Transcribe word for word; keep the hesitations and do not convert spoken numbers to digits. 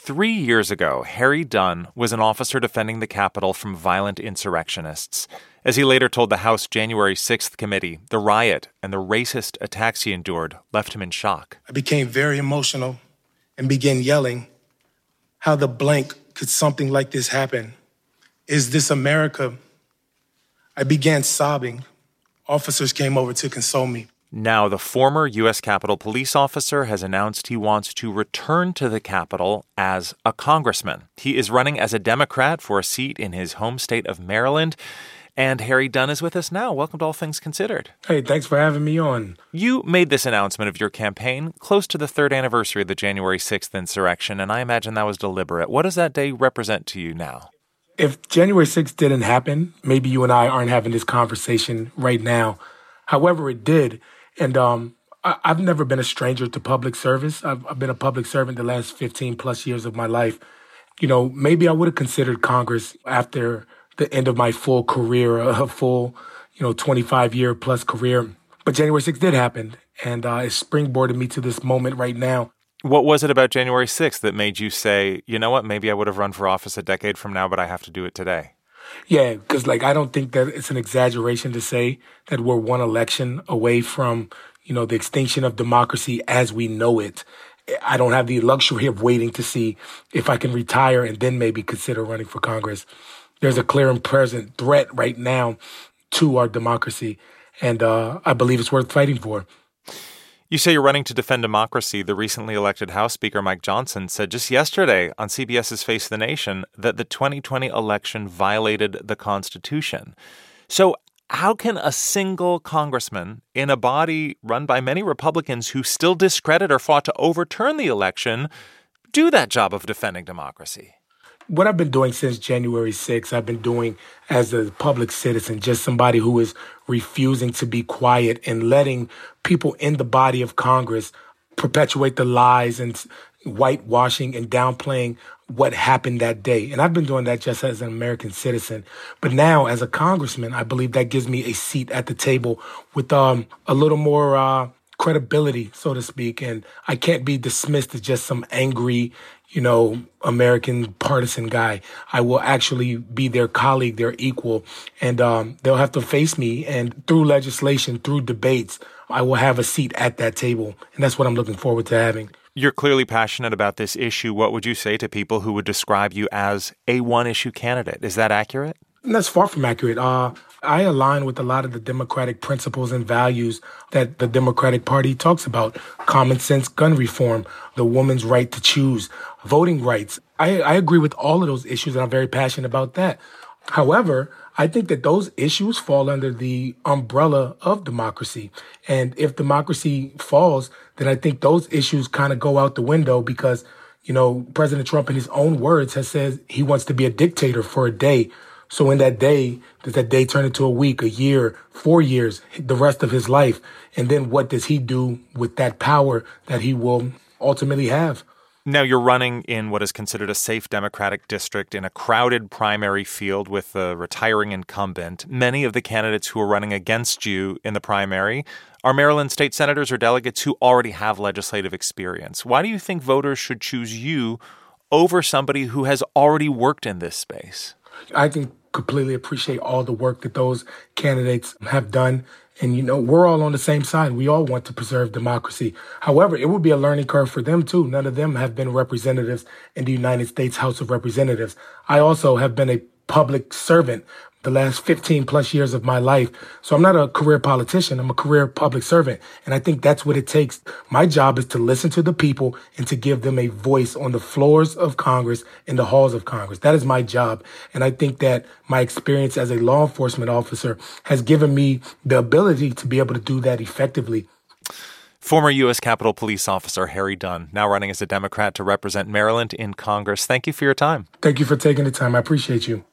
Three years ago, Harry Dunn was an officer defending the Capitol from violent insurrectionists. As he later told the House January sixth committee, the riot and the racist attacks he endured left him in shock. I became very emotional and began yelling, "How the blank could something like this happen? Is this America?" I began sobbing. Officers came over to console me. Now, the former U S Capitol Police officer has announced he wants to return to the Capitol as a congressman. He is running as a Democrat for a seat in his home state of Maryland. And Harry Dunn is with us now. Welcome to All Things Considered. Hey, thanks for having me on. You made this announcement of your campaign close to the third anniversary of the January sixth insurrection, and I imagine that was deliberate. What does that day represent to you now? If January sixth didn't happen, maybe you and I aren't having this conversation right now. However, it did. And um, I, I've never been a stranger to public service. I've, I've been a public servant the last fifteen plus years of my life. You know, maybe I would have considered Congress after the end of my full career, a full, you know, twenty-five year plus career. But January sixth did happen, and uh, it springboarded me to this moment right now. What was it about January sixth that made you say, you know what, maybe I would have run for office a decade from now, but I have to do it today? Yeah, because like I don't think that it's an exaggeration to say that we're one election away from, you know, the extinction of democracy as we know it. I don't have the luxury of waiting to see if I can retire and then maybe consider running for Congress. There's a clear and present threat right now to our democracy, and uh, I believe it's worth fighting for. You say you're running to defend democracy. The recently elected House Speaker Mike Johnson said just yesterday on CBS's Face the Nation that the twenty twenty election violated the Constitution. So how can a single congressman in a body run by many Republicans who still discredit or fought to overturn the election do that job of defending democracy? What I've been doing since January sixth, I've been doing as a public citizen, just somebody who is refusing to be quiet and letting people in the body of Congress perpetuate the lies and whitewashing and downplaying what happened that day. And I've been doing that just as an American citizen. But now, as a congressman, I believe that gives me a seat at the table with um, a little more uh, credibility, so to speak. And I can't be dismissed as just some angry, you know, American partisan guy. I will actually be their colleague, their equal, and um, they'll have to face me. And through legislation, through debates, I will have a seat at that table. And that's what I'm looking forward to having. You're clearly passionate about this issue. What would you say to people who would describe you as a one-issue candidate? Is that accurate? And that's far from accurate. Uh, I align with a lot of the democratic principles and values that the Democratic Party talks about. Common sense gun reform, the woman's right to choose, voting rights. I, I agree with all of those issues, and I'm very passionate about that. However, I think that those issues fall under the umbrella of democracy. And if democracy falls, then I think those issues kind of go out the window because, you know, President Trump, in his own words, has said he wants to be a dictator for a day. So in that day, does that day turn into a week, a year, four years, the rest of his life? And then what does he do with that power that he will ultimately have? Now, you're running in what is considered a safe Democratic district in a crowded primary field with a retiring incumbent. Many of the candidates who are running against you in the primary are Maryland state senators or delegates who already have legislative experience. Why do you think voters should choose you over somebody who has already worked in this space? I can completely appreciate all the work that those candidates have done. And, you know, we're all on the same side. We all want to preserve democracy. However, it would be a learning curve for them, too. None of them have been representatives in the United States House of Representatives. I also have been a public servant the last fifteen plus years of my life. So I'm not a career politician. I'm a career public servant. And I think that's what it takes. My job is to listen to the people and to give them a voice on the floors of Congress, in the halls of Congress. That is my job. And I think that my experience as a law enforcement officer has given me the ability to be able to do that effectively. Former U S Capitol Police Officer Harry Dunn, now running as a Democrat to represent Maryland in Congress. Thank you for your time. Thank you for taking the time. I appreciate you.